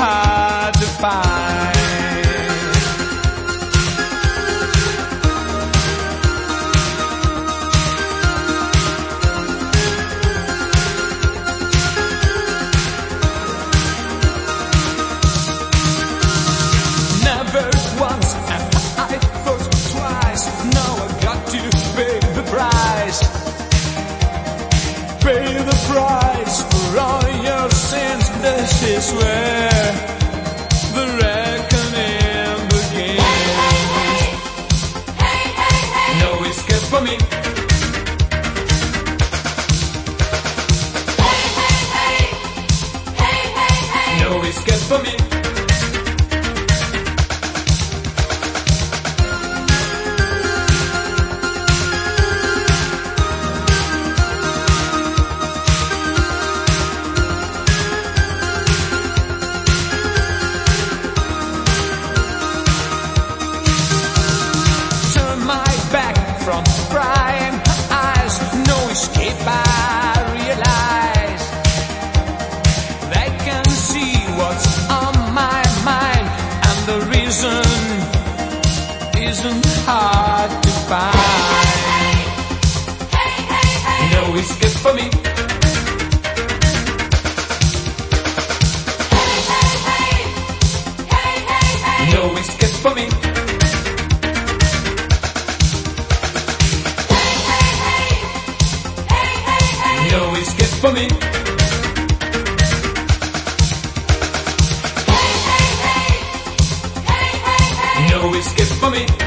hard to find. Never once and I thought twice. Now I got to pay the price. Pay the price for all your sins. This is where the reckoning begins. No escape for me. No escape for me. From prying eyes, no escape I realize. They can see what's on my mind, and the reason isn't hard to find. No escape for me. No escape for me. No escape for me. No escape for me.